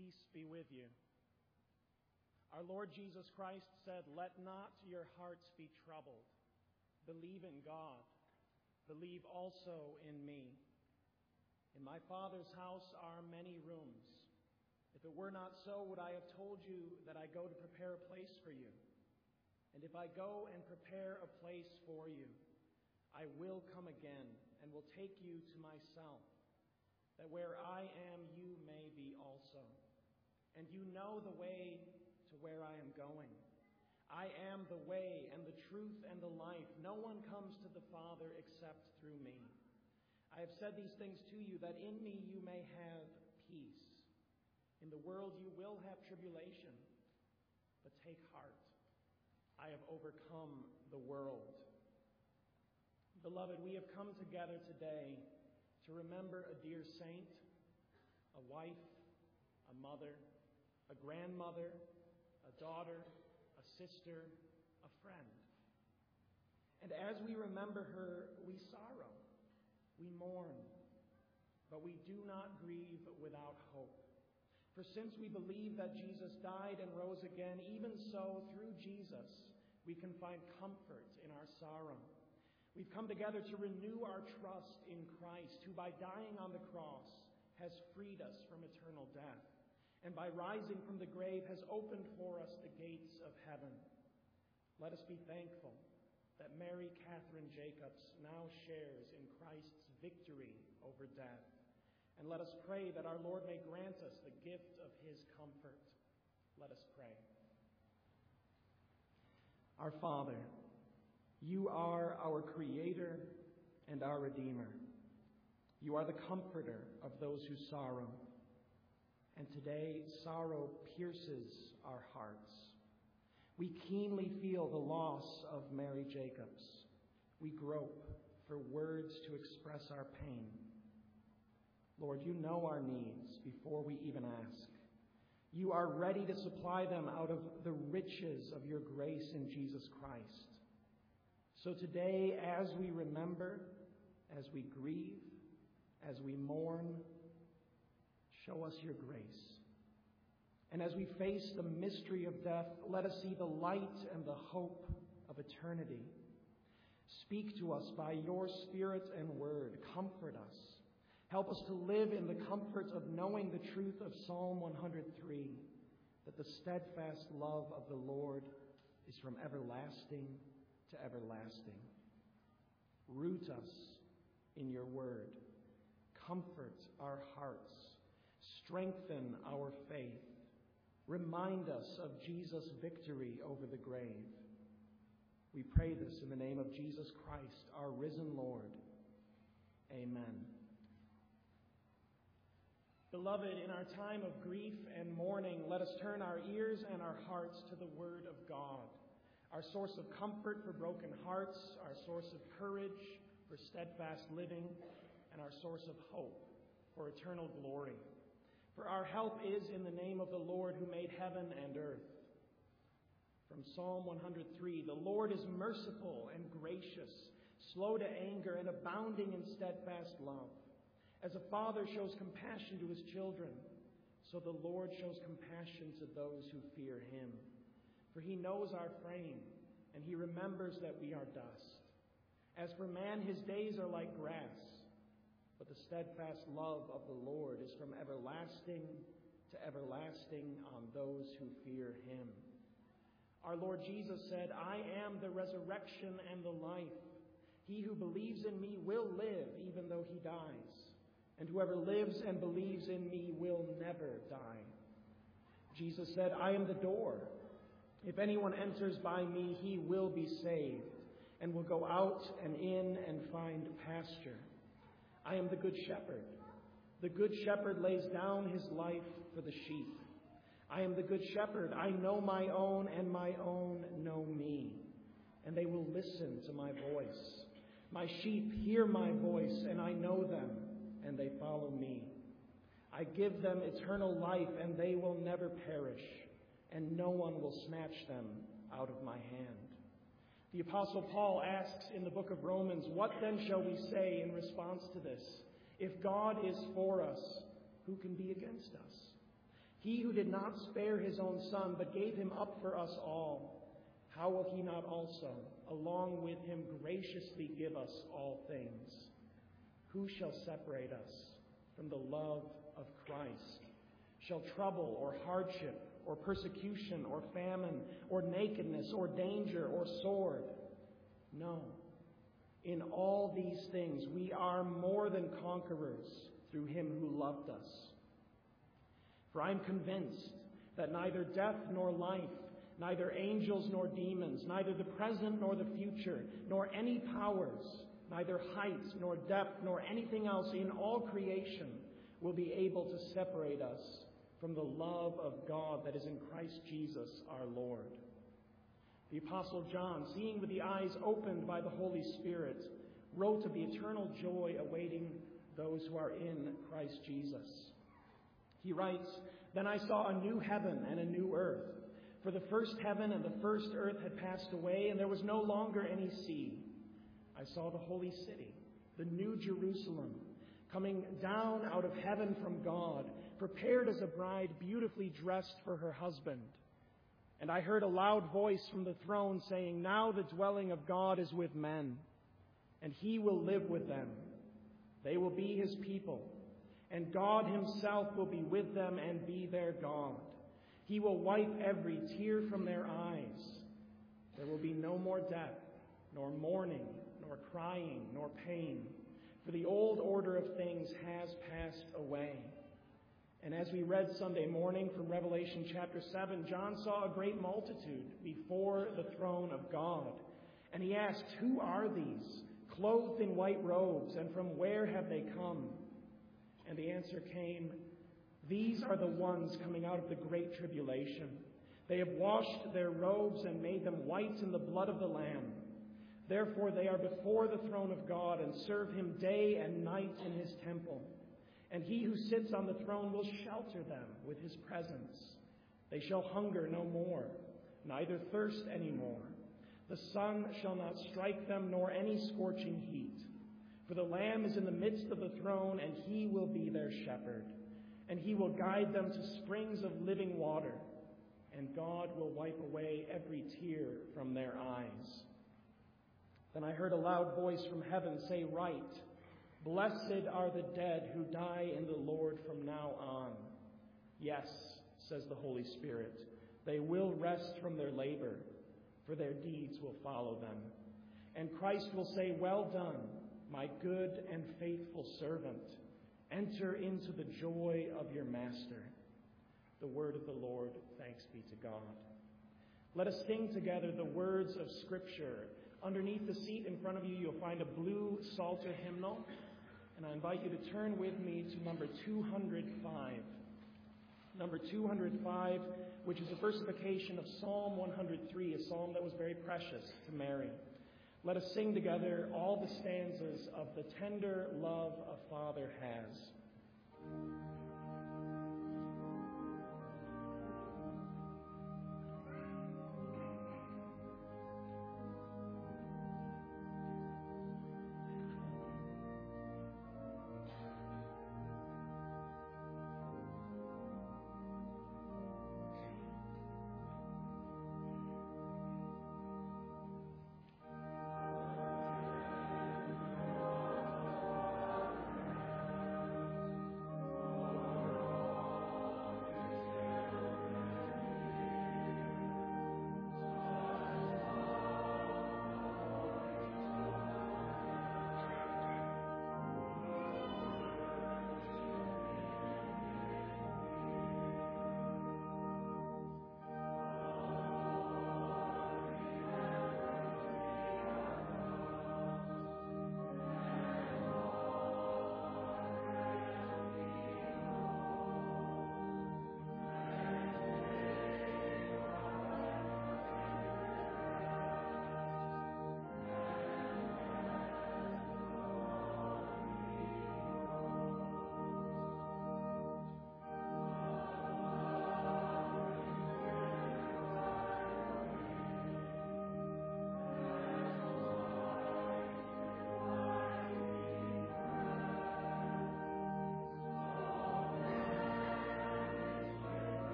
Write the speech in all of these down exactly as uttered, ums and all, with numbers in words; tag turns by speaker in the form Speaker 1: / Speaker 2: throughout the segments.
Speaker 1: Peace be with you. Our Lord Jesus Christ said, "Let not your hearts be troubled. Believe in God. Believe also in me. In my Father's house are many rooms. If it were not so, would I have told you that I go to prepare a place for you? And if I go and prepare a place for you, I will come again and will take you to myself, that where I am, you may be also. And you know the way to where I am going. I am the way and the truth and the life. No one comes to the Father except through me. I have said these things to you, that in me you may have peace. In the world you will have tribulation, but take heart. I have overcome the world." Beloved, we have come together today to remember a dear saint, a wife, a mother, a grandmother, a daughter, a sister, a friend. And as we remember her, we sorrow, we mourn, but we do not grieve without hope. For since we believe that Jesus died and rose again, even so, through Jesus, we can find comfort in our sorrow. We've come together to renew our trust in Christ, who by dying on the cross has freed us from eternal death, and by rising from the grave has opened for us the gates of heaven. Let us be thankful that Mary Catherine Jacobs now shares in Christ's victory over death. And let us pray that our Lord may grant us the gift of his comfort. Let us pray. Our Father, you are our Creator and our Redeemer. You are the comforter of those who sorrow. And today, sorrow pierces our hearts. We keenly feel the loss of Mary Jacobs. We grope for words to express our pain. Lord, you know our needs before we even ask. You are ready to supply them out of the riches of your grace in Jesus Christ. So today, as we remember, as we grieve, as we mourn, show us your grace. And as we face the mystery of death, let us see the light and the hope of eternity. Speak to us by your Spirit and word. Comfort us. Help us to live in the comfort of knowing the truth of Psalm one hundred three, that the steadfast love of the Lord is from everlasting to everlasting. Root us in your word. Comfort our hearts. Strengthen our faith. Remind us of Jesus' victory over the grave. We pray this in the name of Jesus Christ, our risen Lord. Amen. Beloved, in our time of grief and mourning, let us turn our ears and our hearts to the Word of God, our source of comfort for broken hearts, our source of courage for steadfast living, and our source of hope for eternal glory. For our help is in the name of the Lord who made heaven and earth. From Psalm one hundred three, the Lord is merciful and gracious, slow to anger and abounding in steadfast love. As a father shows compassion to his children, so the Lord shows compassion to those who fear him. For he knows our frame, and he remembers that we are dust. As for man, his days are like grass, but the steadfast love of the Lord is from everlasting to everlasting on those who fear him. Our Lord Jesus said, "I am the resurrection and the life. He who believes in me will live even though he dies. And whoever lives and believes in me will never die." Jesus said, "I am the door. If anyone enters by me, he will be saved, and will go out and in and find pasture. I am the good shepherd. The good shepherd lays down his life for the sheep. I am the good shepherd. I know my own, and my own know me, and they will listen to my voice. My sheep hear my voice, and I know them, and they follow me. I give them eternal life, and they will never perish, and no one will snatch them out of my hand." The Apostle Paul asks in the book of Romans, "What then shall we say in response to this? If God is for us, who can be against us? He who did not spare his own Son, but gave him up for us all, how will he not also, along with him, graciously give us all things? Who shall separate us from the love of Christ? Shall trouble or hardship or persecution or famine or nakedness or danger or sword? No. In all these things we are more than conquerors through him who loved us. For I am convinced that neither death nor life, neither angels nor demons, neither the present nor the future, nor any powers, neither height nor depth nor anything else in all creation will be able to separate us from the love of God that is in Christ Jesus our Lord. The Apostle John, seeing with the eyes opened by the Holy Spirit, wrote of the eternal joy awaiting those who are in Christ Jesus. He writes, "Then I saw a new heaven and a new earth. For the first heaven and the first earth had passed away, and there was no longer any sea. I saw the holy city, the new Jerusalem, coming down out of heaven from God, prepared as a bride beautifully dressed for her husband. And I heard a loud voice from the throne saying, 'Now the dwelling of God is with men, and he will live with them. They will be his people, and God himself will be with them and be their God. He will wipe every tear from their eyes. There will be no more death, nor mourning, nor crying, nor pain, for the old order of things has passed away.'" And as we read Sunday morning from Revelation chapter seven, John saw a great multitude before the throne of God. And he asked, "Who are these, clothed in white robes, and from where have they come?" And the answer came, "These are the ones coming out of the great tribulation. They have washed their robes and made them white in the blood of the Lamb. Therefore they are before the throne of God and serve him day and night in his temple. And he who sits on the throne will shelter them with his presence. They shall hunger no more, neither thirst any more. The sun shall not strike them, nor any scorching heat. For the Lamb is in the midst of the throne, and he will be their shepherd. And he will guide them to springs of living water, and God will wipe away every tear from their eyes." Then I heard a loud voice from heaven say, "Write, Blessed are the dead who die in the Lord from now on." Yes, says the Holy Spirit, they will rest from their labor, for their deeds will follow them. And Christ will say, "Well done, my good and faithful servant. Enter into the joy of your master." The word of the Lord. Thanks be to God. Let us sing together the words of Scripture. Underneath the seat in front of you, you'll find a blue Psalter hymnal. And I invite you to turn with me to number two hundred five. Number two hundred five, which is a versification of Psalm one hundred three, a psalm that was very precious to Mary. Let us sing together all the stanzas of "The Tender Love a Father Has."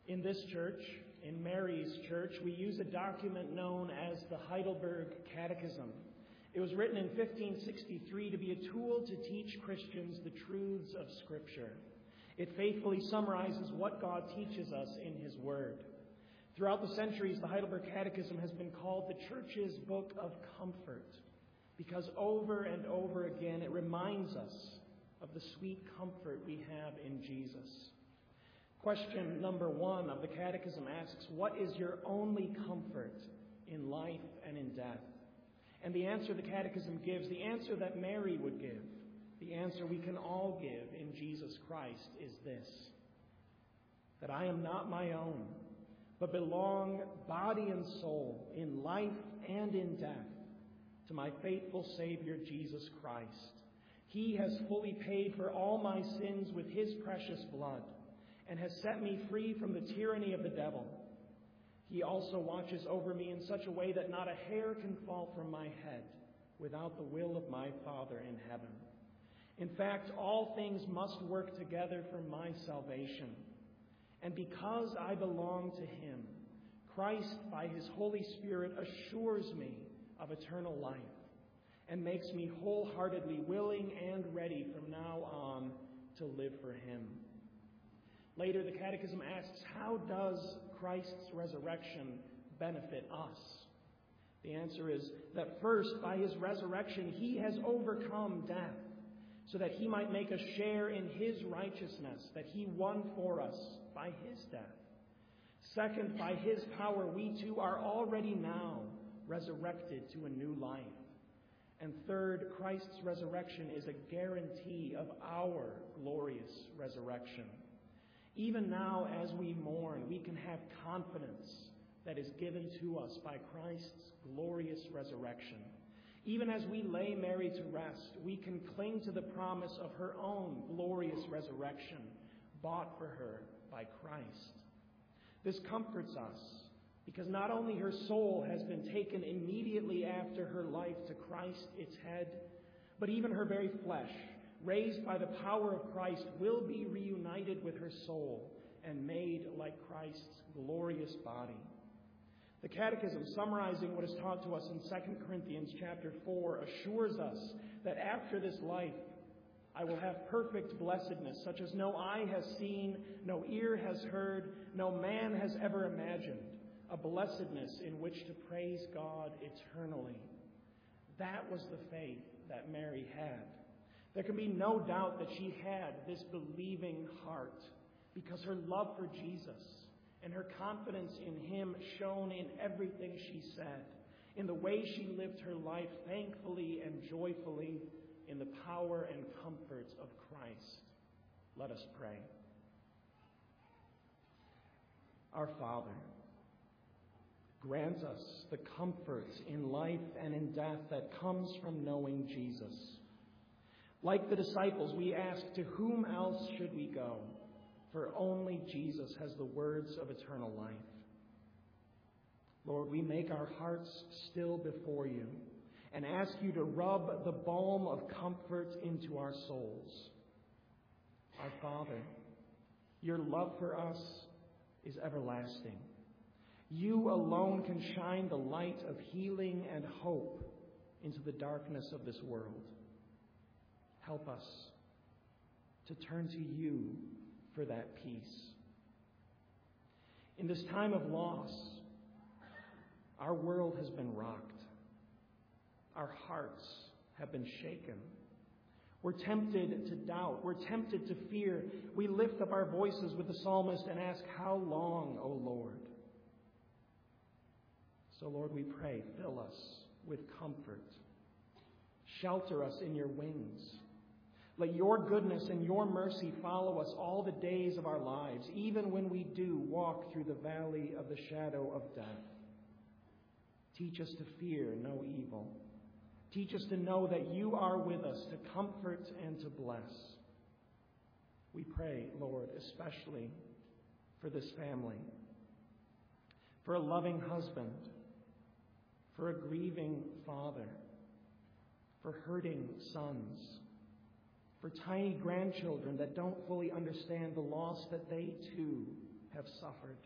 Speaker 1: In this church, in Mary's church, we use a document known as the Heidelberg Catechism. It was written in fifteen sixty-three to be a tool to teach Christians the truths of Scripture. It faithfully summarizes what God teaches us in His Word. Throughout the centuries, the Heidelberg Catechism has been called the Church's Book of Comfort, because over and over again it reminds us of the sweet comfort we have in Jesus. Question number one of the Catechism asks, what is your only comfort in life and in death? And the answer the Catechism gives, the answer that Mary would give, the answer we can all give in Jesus Christ is this: that I am not my own, but belong body and soul in life and in death to my faithful Savior Jesus Christ. He has fully paid for all my sins with His precious blood and has set me free from the tyranny of the devil. He also watches over me in such a way that not a hair can fall from my head without the will of my Father in heaven. In fact, all things must work together for my salvation. And because I belong to Him, Christ, by His Holy Spirit, assures me of eternal life and makes me wholeheartedly willing and ready from now on to live for Him. Later, the Catechism asks, how does Christ's resurrection benefit us? The answer is that first, by His resurrection, He has overcome death, so that He might make us share in His righteousness that He won for us by His death. Second, by His power, we too are already now resurrected to a new life. And third, Christ's resurrection is a guarantee of our glorious resurrection. Even now, as we mourn, we can have confidence that is given to us by Christ's glorious resurrection. Even as we lay Mary to rest, we can cling to the promise of her own glorious resurrection, bought for her by Christ. This comforts us, because not only her soul has been taken immediately after her life to Christ, its head, but even her very flesh, raised by the power of Christ, will be reunited with her soul and made like Christ's glorious body. The Catechism, summarizing what is taught to us in Second Corinthians chapter four, assures us that after this life, I will have perfect blessedness, such as no eye has seen, no ear has heard, no man has ever imagined, a blessedness in which to praise God eternally. That was the faith that Mary had. There can be no doubt that she had this believing heart, because her love for Jesus and her confidence in Him shone in everything she said, in the way she lived her life thankfully and joyfully in the power and comfort of Christ. Let us pray. Our Father, grant us the comfort in life and in death that comes from knowing Jesus. Like the disciples, we ask, to whom else should we go? For only Jesus has the words of eternal life. Lord, we make our hearts still before You and ask You to rub the balm of comfort into our souls. Our Father, Your love for us is everlasting. You alone can shine the light of healing and hope into the darkness of this world. Help us to turn to You for that peace. In this time of loss, our world has been rocked. Our hearts have been shaken. We're tempted to doubt. We're tempted to fear. We lift up our voices with the psalmist and ask, how long, O Lord? So, Lord, we pray, fill us with comfort. Shelter us in Your wings. Let Your goodness and Your mercy follow us all the days of our lives, even when we do walk through the valley of the shadow of death. Teach us to fear no evil. Teach us to know that You are with us to comfort and to bless. We pray, Lord, especially for this family, for a loving husband, for a grieving father, for hurting sons, for tiny grandchildren that don't fully understand the loss that they too have suffered.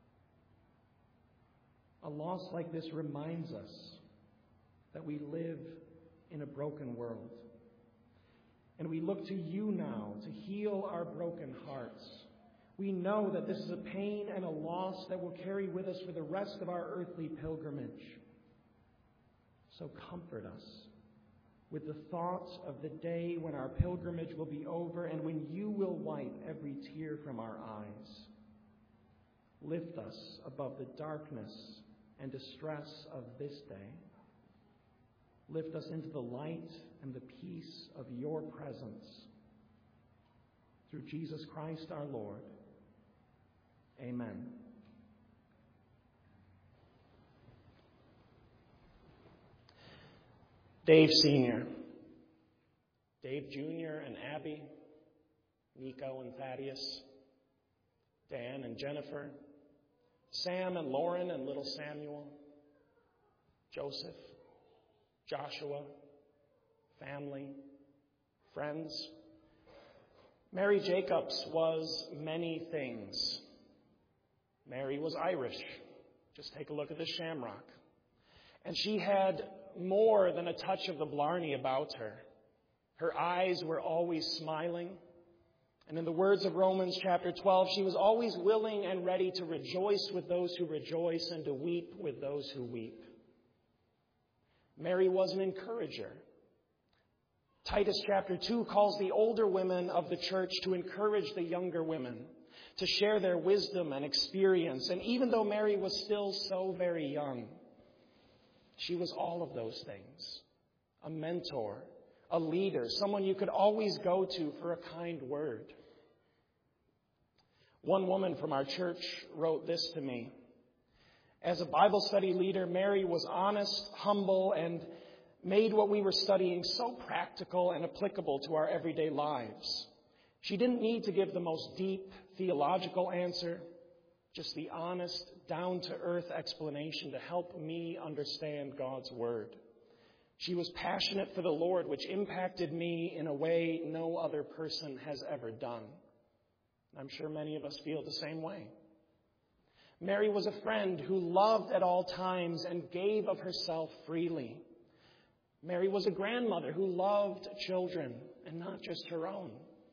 Speaker 1: A loss like this reminds us that we live in a broken world. And we look to you now to heal our broken hearts. We know that this is a pain and a loss that will carry with us for the rest of our earthly pilgrimage. So comfort us with the thoughts of the day when our pilgrimage will be over and when you will wipe every tear from our eyes. Lift us above the darkness and distress of this day. Lift us into the light and the peace of your presence. Through Jesus Christ our Lord. Amen. Dave Senior, Dave Junior and Abby, Nico and Thaddeus, Dan and Jennifer, Sam and Lauren and little Samuel, Joseph, Joshua, family, friends. Mary Jacobs was many things. Mary was Irish. Just take a look at the shamrock. And she had more than a touch of the Blarney about her. Her eyes were always smiling. And in the words of Romans chapter twelve, she was always willing and ready to rejoice with those who rejoice and to weep with those who weep. Mary was an encourager. Titus chapter two calls the older women of the church to encourage the younger women, to share their wisdom and experience. And even though Mary was still so very young, she was all of those things. A mentor, a leader, someone you could always go to for a kind word. One woman from our church wrote this to me. As a Bible study leader, Mary was honest, humble, and made what we were studying so practical and applicable to our everyday lives. She didn't need to give the most deep theological answer, just the honest, down-to-earth explanation to help me understand God's Word. She was passionate for the Lord, which impacted me in a way no other person has ever done. I'm sure many of us feel the same way. Mary was a friend who loved at all times and gave of herself freely. Mary was a grandmother who loved children and not just her own.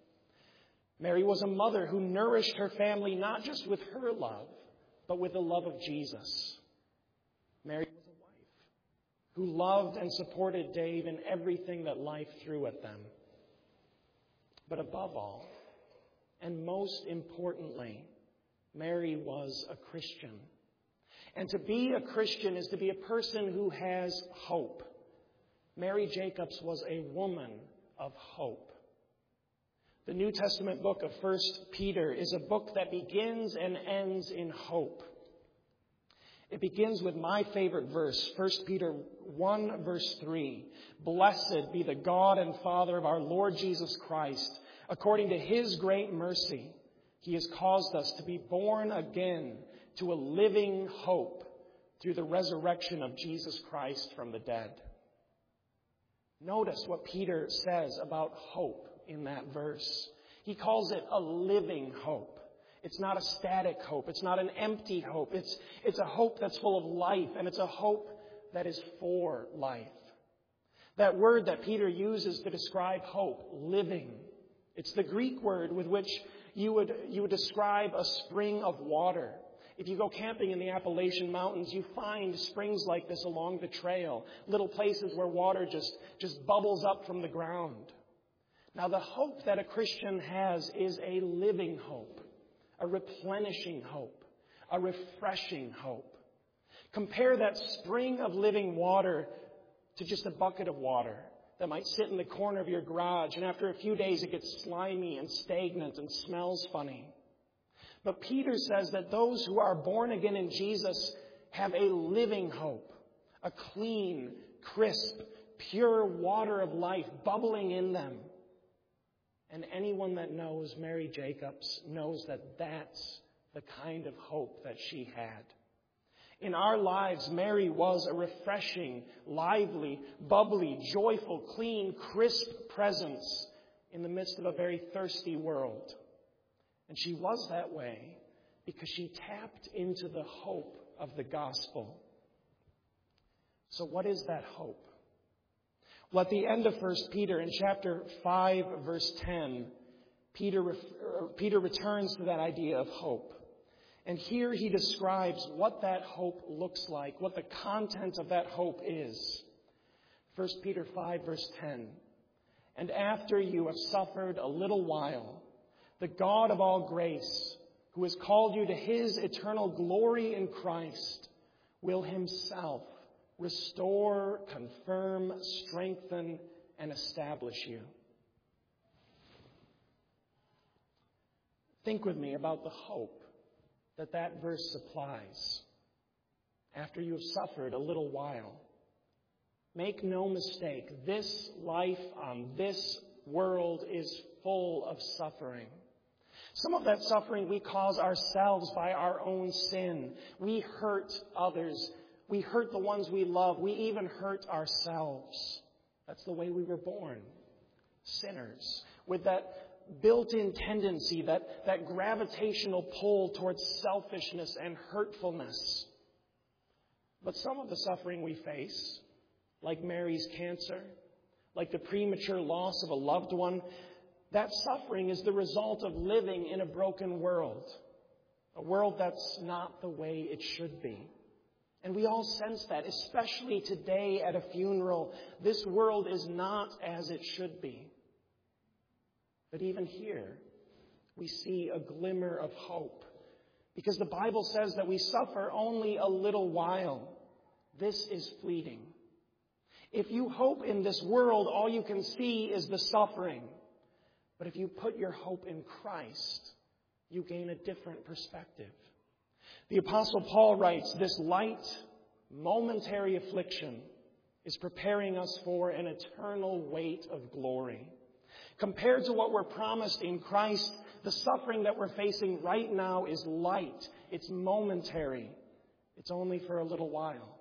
Speaker 1: Mary was a mother who nourished her family not just with her love, but with the love of Jesus. Mary was a wife who loved and supported Dave in everything that life threw at them. But above all, and most importantly, Mary was a Christian. And to be a Christian is to be a person who has hope. Mary Jacobs was a woman of hope. The New Testament book of First Peter is a book that begins and ends in hope. It begins with my favorite verse, First Peter one, verse three. Blessed be the God and Father of our Lord Jesus Christ. According to his great mercy, he has caused us to be born again to a living hope through the resurrection of Jesus Christ from the dead. Notice what Peter says about hope in that verse. He calls it a living hope. It's not a static hope. It's not an empty hope. It's, it's a hope that's full of life, and it's a hope that is for life. That word that Peter uses to describe hope, living, it's the Greek word with which you would, you would describe a spring of water. If you go camping in the Appalachian Mountains, you find springs like this along the trail, little places where water just, just bubbles up from the ground. Now, the hope that a Christian has is a living hope, a replenishing hope, a refreshing hope. Compare that spring of living water to just a bucket of water that might sit in the corner of your garage, and after a few days it gets slimy and stagnant and smells funny. But Peter says that those who are born again in Jesus have a living hope, a clean, crisp, pure water of life bubbling in them. And anyone that knows Mary Jacobs knows that that's the kind of hope that she had. In our lives, Mary was a refreshing, lively, bubbly, joyful, clean, crisp presence in the midst of a very thirsty world. And she was that way because she tapped into the hope of the gospel. So what is that hope? Well, at the end of First Peter, in chapter five, verse ten, Peter, Peter returns to that idea of hope. And here he describes what that hope looks like, what the content of that hope is. First Peter five, verse ten. And after you have suffered a little while, the God of all grace, who has called you to his eternal glory in Christ, will himself restore, confirm, strengthen, and establish you. Think with me about the hope that that verse supplies. After you have suffered a little while. Make no mistake, this life on this world is full of suffering. Some of that suffering we cause ourselves by our own sin. We hurt others. We hurt the ones we love. We even hurt ourselves. That's the way we were born. Sinners. With that built-in tendency, that, that gravitational pull towards selfishness and hurtfulness. But some of the suffering we face, like Mary's cancer, like the premature loss of a loved one, that suffering is the result of living in a broken world. A world that's not the way it should be. And we all sense that, especially today at a funeral. This world is not as it should be. But even here, we see a glimmer of hope. Because the Bible says that we suffer only a little while. This is fleeting. If you hope in this world, all you can see is the suffering. But if you put your hope in Christ, you gain a different perspective. The Apostle Paul writes, this light, momentary affliction is preparing us for an eternal weight of glory. Compared to what we're promised in Christ, the suffering that we're facing right now is light. It's momentary. It's only for a little while.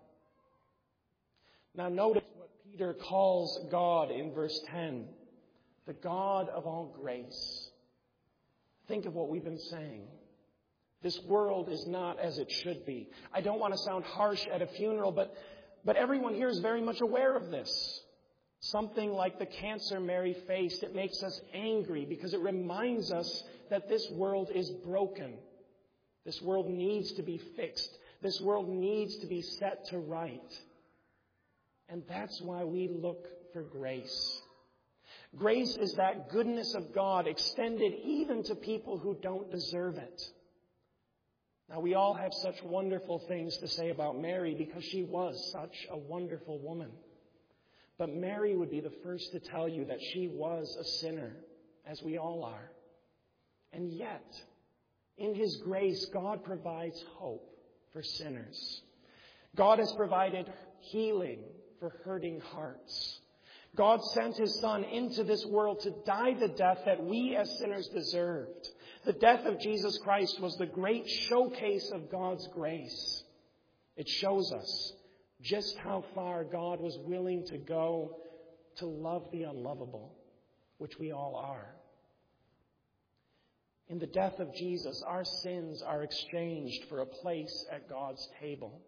Speaker 1: Now notice what Peter calls God in verse ten. The God of all grace. Think of what we've been saying. This world is not as it should be. I don't want to sound harsh at a funeral, but, but everyone here is very much aware of this. Something like the cancer Mary faced, it makes us angry because it reminds us that this world is broken. This world needs to be fixed. This world needs to be set to right. And that's why we look for grace. Grace is that goodness of God extended even to people who don't deserve it. Now, we all have such wonderful things to say about Mary because she was such a wonderful woman. But Mary would be the first to tell you that she was a sinner, as we all are. And yet, in his grace, God provides hope for sinners. God has provided healing for hurting hearts. God sent his Son into this world to die the death that we as sinners deserved. The death of Jesus Christ was the great showcase of God's grace. It shows us just how far God was willing to go to love the unlovable, which we all are. In the death of Jesus, our sins are exchanged for a place at God's table,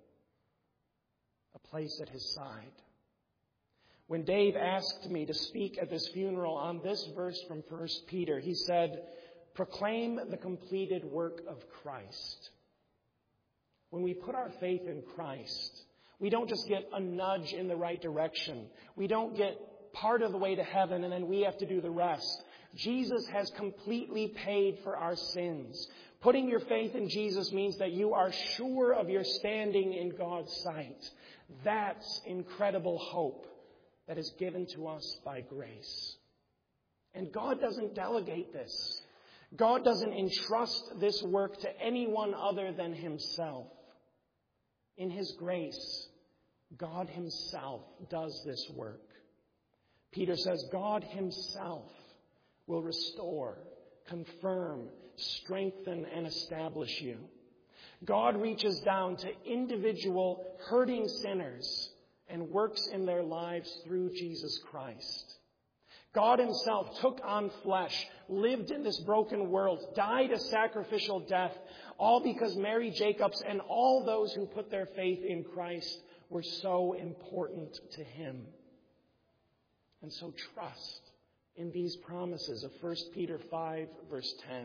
Speaker 1: a place at his side. When Dave asked me to speak at this funeral on this verse from First Peter, he said, proclaim the completed work of Christ. When we put our faith in Christ, we don't just get a nudge in the right direction. We don't get part of the way to heaven and then we have to do the rest. Jesus has completely paid for our sins. Putting your faith in Jesus means that you are sure of your standing in God's sight. That's incredible hope that is given to us by grace. And God doesn't delegate this. God doesn't entrust this work to anyone other than himself. In his grace, God himself does this work. Peter says God himself will restore, confirm, strengthen, and establish you. God reaches down to individual hurting sinners and works in their lives through Jesus Christ. God himself took on flesh, lived in this broken world, died a sacrificial death, all because Mary Jacobs and all those who put their faith in Christ were so important to him. And so trust in these promises of First Peter five, verse ten.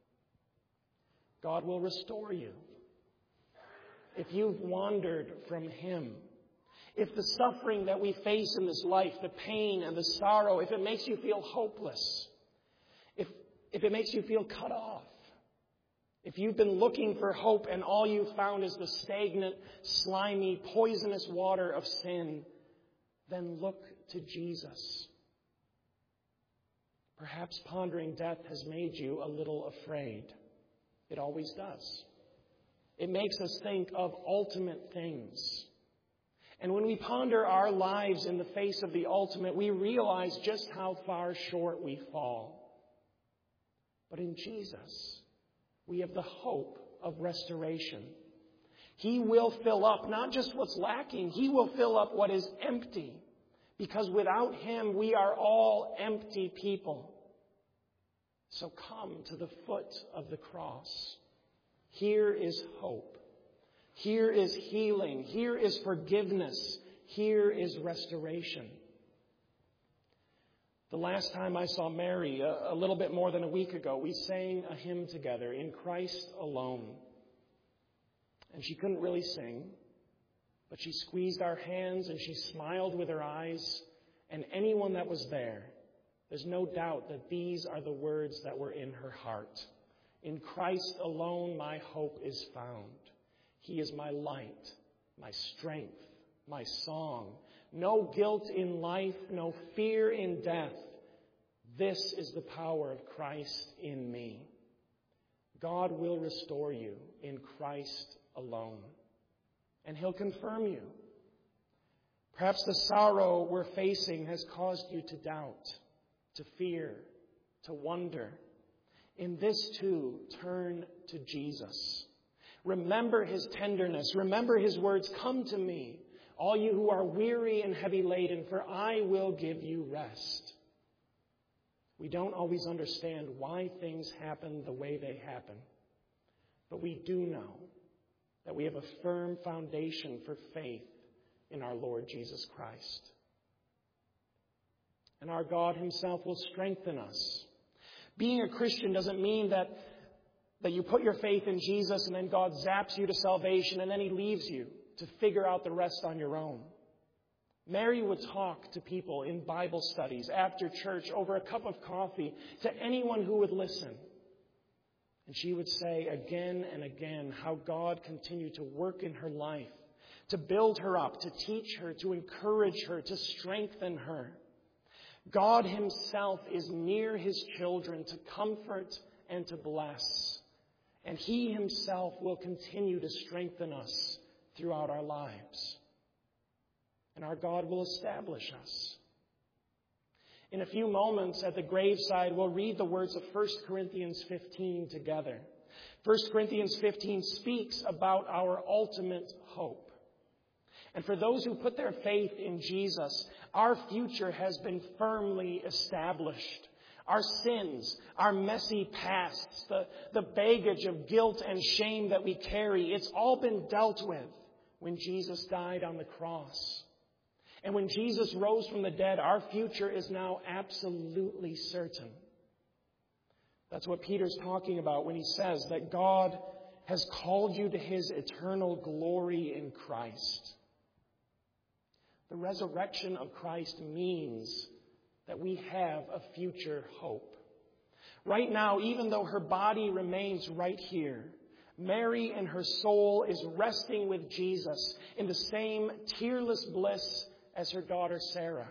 Speaker 1: God will restore you. If you've wandered from him, if the suffering that we face in this life, the pain and the sorrow, if it makes you feel hopeless, if, if it makes you feel cut off, if you've been looking for hope and all you've found is the stagnant, slimy, poisonous water of sin, then look to Jesus. Perhaps pondering death has made you a little afraid. It always does. It makes us think of ultimate things. And when we ponder our lives in the face of the ultimate, we realize just how far short we fall. But in Jesus, we have the hope of restoration. He will fill up not just what's lacking, he will fill up what is empty. Because without him, we are all empty people. So come to the foot of the cross. Here is hope. Here is healing. Here is forgiveness. Here is restoration. The last time I saw Mary, a, a little bit more than a week ago, we sang a hymn together, In Christ Alone. And she couldn't really sing, but she squeezed our hands and she smiled with her eyes. And anyone that was there, there's no doubt that these are the words that were in her heart. In Christ alone my hope is found. He is my light, my strength, my song. No guilt in life, no fear in death. This is the power of Christ in me. God will restore you in Christ alone. And he'll confirm you. Perhaps the sorrow we're facing has caused you to doubt, to fear, to wonder. In this too, turn to Jesus. Remember his tenderness. Remember his words, come to me, all you who are weary and heavy laden, for I will give you rest. We don't always understand why things happen the way they happen. But we do know that we have a firm foundation for faith in our Lord Jesus Christ. And our God himself will strengthen us. Being a Christian doesn't mean that, that you put your faith in Jesus and then God zaps you to salvation and then he leaves you to figure out the rest on your own. Mary would talk to people in Bible studies, after church, over a cup of coffee, to anyone who would listen. And she would say again and again how God continued to work in her life, to build her up, to teach her, to encourage her, to strengthen her. God himself is near his children to comfort and to bless. And he himself will continue to strengthen us throughout our lives. And our God will establish us. In a few moments at the graveside, we'll read the words of First Corinthians fifteen together. First Corinthians fifteen speaks about our ultimate hope. And for those who put their faith in Jesus, our future has been firmly established. Our sins, our messy pasts, the, the baggage of guilt and shame that we carry, it's all been dealt with when Jesus died on the cross. And when Jesus rose from the dead, our future is now absolutely certain. That's what Peter's talking about when he says that God has called you to his eternal glory in Christ. The resurrection of Christ means that we have a future hope. Right now, even though her body remains right here, Mary in her soul is resting with Jesus in the same tearless bliss as her daughter Sarah.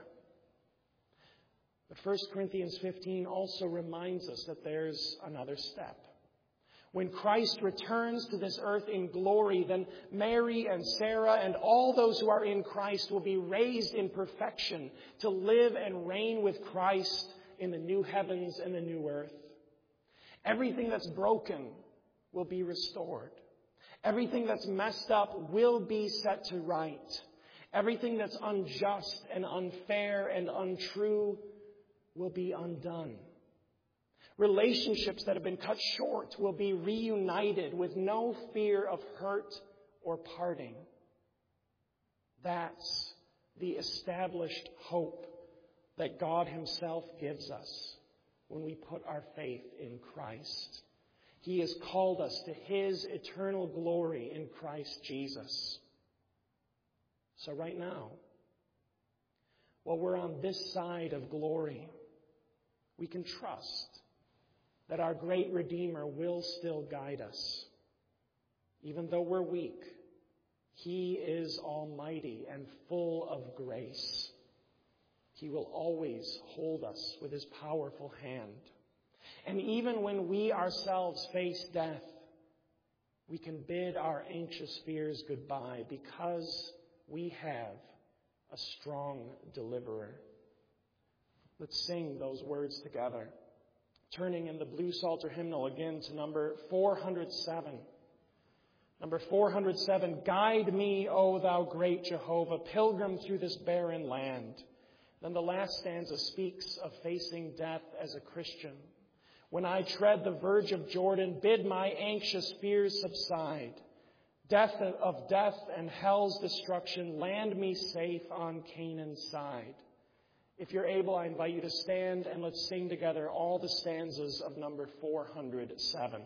Speaker 1: But First Corinthians fifteen also reminds us that there's another step. When Christ returns to this earth in glory, then Mary and Sarah and all those who are in Christ will be raised in perfection to live and reign with Christ in the new heavens and the new earth. Everything that's broken will be restored. Everything that's messed up will be set to right. Everything that's unjust and unfair and untrue will be undone. Relationships that have been cut short will be reunited with no fear of hurt or parting. That's the established hope that God Himself gives us when we put our faith in Christ. He has called us to His eternal glory in Christ Jesus. So right now, while we're on this side of glory, we can trust that our great Redeemer will still guide us. Even though we're weak, He is almighty and full of grace. He will always hold us with His powerful hand. And even when we ourselves face death, we can bid our anxious fears goodbye because we have a strong deliverer. Let's sing those words together. Turning in the Blue Psalter hymnal again to number four hundred seven. Number four hundred seven, guide me, O thou great Jehovah, pilgrim through this barren land. Then the last stanza speaks of facing death as a Christian. When I tread the verge of Jordan, bid my anxious fears subside. Death of death and hell's destruction, land me safe on Canaan's side. If you're able, I invite you to stand and let's sing together all the stanzas of number four hundred seven.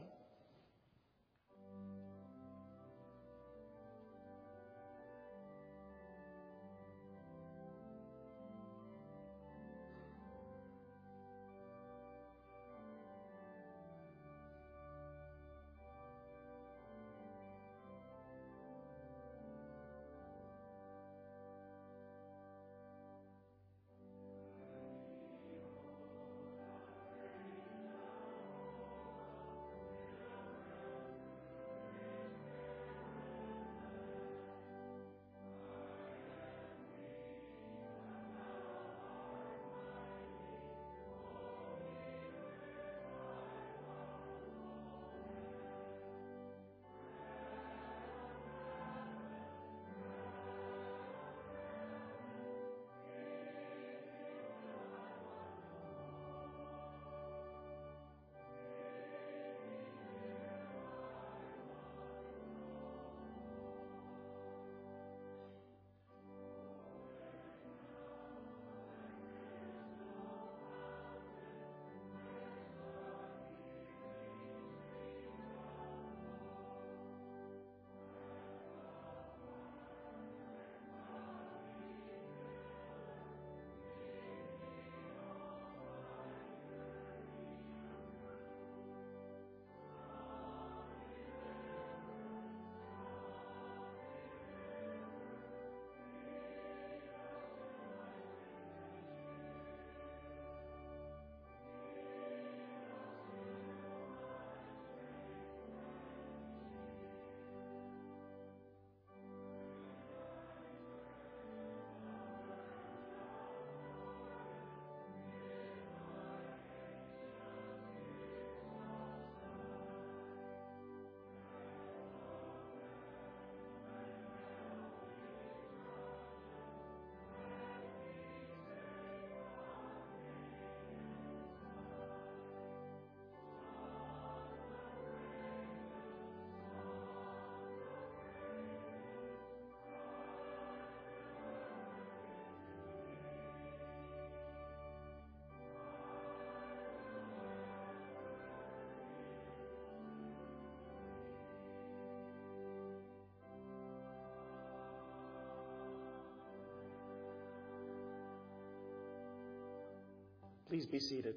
Speaker 1: Please be seated.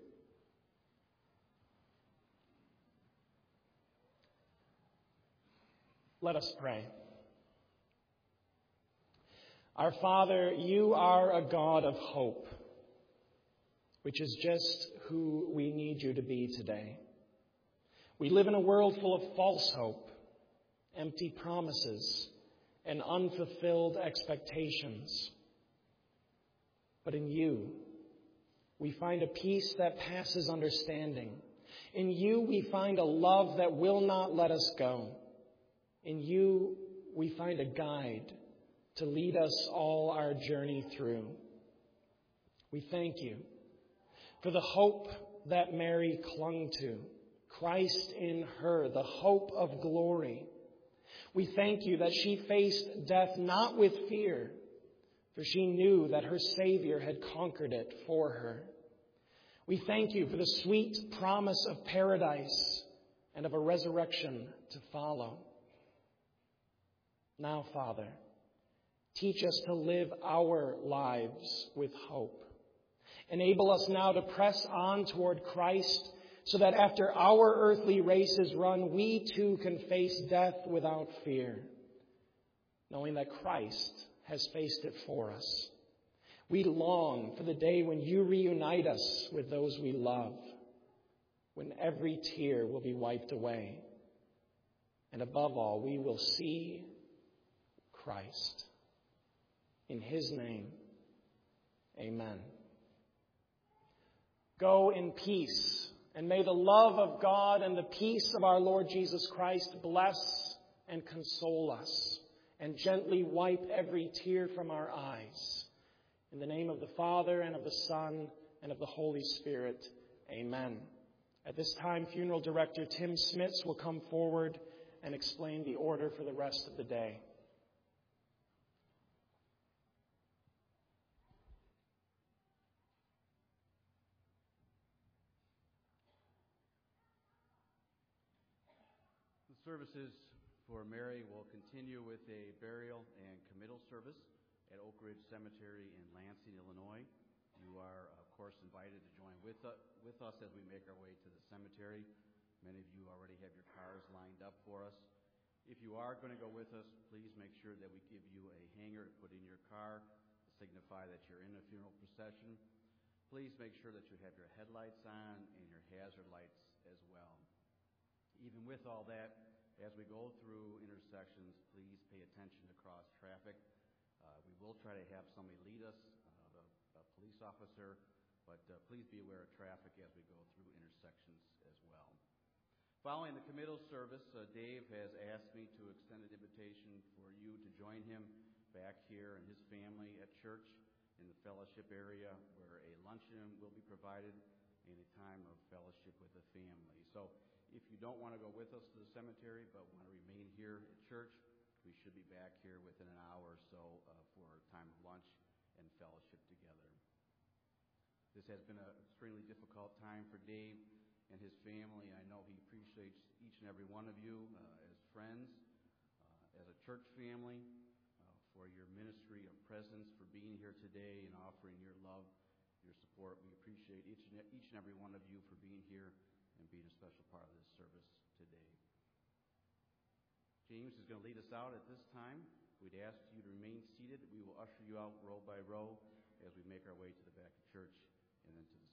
Speaker 1: Let us pray. Our Father, you are a God of hope, which is just who we need you to be today. We live in a world full of false hope, empty promises, and unfulfilled expectations. But in you, we find a peace that passes understanding. In you, we find a love that will not let us go. In you, we find a guide to lead us all our journey through. We thank you for the hope that Mary clung to, Christ in her, the hope of glory. We thank you that she faced death not with fear, for she knew that her Savior had conquered it for her. We thank you for the sweet promise of paradise and of a resurrection to follow. Now, Father, teach us to live our lives with hope. Enable us now to press on toward Christ, so that after our earthly race is run, we too can face death without fear, knowing that Christ has faced it for us. We long for the day when you reunite us with those we love, when every tear will be wiped away, and above all, we will see Christ. In his name, amen. Go in peace, and may the love of God and the peace of our Lord Jesus Christ bless and console us and gently wipe every tear from our eyes. In the name of the Father, and of the Son, and of the Holy Spirit, amen. At this time, Funeral Director Tim Smits will come forward and explain the order for the rest of the day.
Speaker 2: Services for Mary will continue with a burial and committal service at Oak Ridge Cemetery in Lansing, Illinois. You are, of course, invited to join with, uh, with us as we make our way to the cemetery. Many of you already have your cars lined up for us. If you are going to go with us, please make sure that we give you a hanger to put in your car to signify that you're in a funeral procession. Please make sure that you have your headlights on and your hazard lights as well. Even with all that, as we go through intersections, please pay attention to cross traffic. Uh, we will try to have somebody lead us, uh, a, a police officer, but uh, please be aware of traffic as we go through intersections as well. Following the committal service, uh, Dave has asked me to extend an invitation for you to join him back here and his family at church in the fellowship area, where a luncheon will be provided and a time of fellowship with the family. So if you don't want to go with us to the cemetery but want to remain here at church, we should be back here within an hour or so uh, for a time of lunch and fellowship together. This has been an extremely difficult time for Dave and his family. I know he appreciates each and every one of you uh, as friends, uh, as a church family, uh, for your ministry of presence, for being here today and offering your love, your support. We appreciate each and, each and every one of you for being here and being a special part of this service today. James is going to lead us out at this time. We'd ask you to remain seated. We will usher you out row by row as we make our way to the back of church and then to the